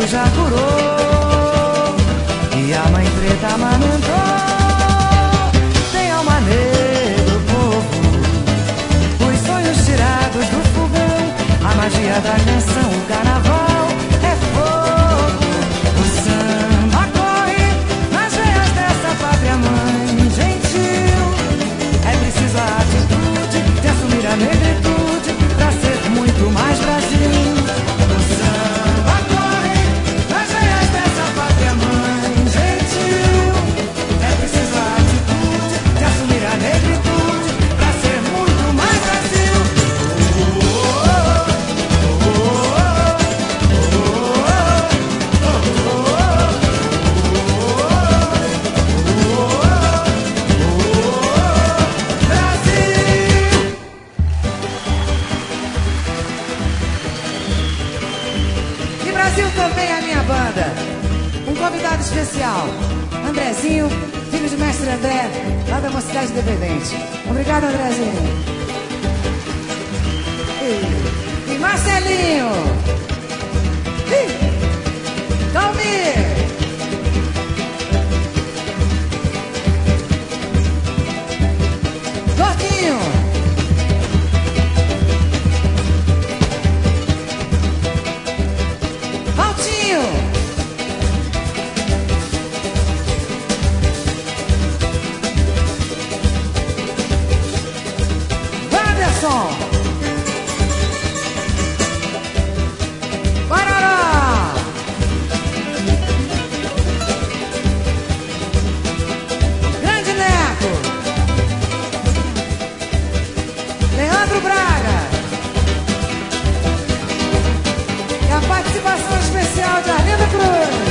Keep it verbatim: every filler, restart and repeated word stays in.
já curou e a mãe preta amamentou. Tem alma negra, povo, os sonhos tirados do fogão, a magia da canção, o carnaval é fogo. O samba corre nas veias dessa pátria mãe gentil. É preciso a atitude de assumir a negritude pra ser muito mais Brasil. O samba corre nas veias dessa pátria mãe gentil. É preciso a atitude de assumir a negritude pra ser muito mais Brasil. E Brasil também é a minha banda. Um convidado especial, Andrezinho, filho de mestre André, lá da Mocidade Independente. Obrigado, Andrezinho. E, e Marcelinho. E, Calmir. Gordinho. Valtinho. Anderson. Barará. Grande Neto. Leandro Braga. E a participação especial de Arlindo Cruz.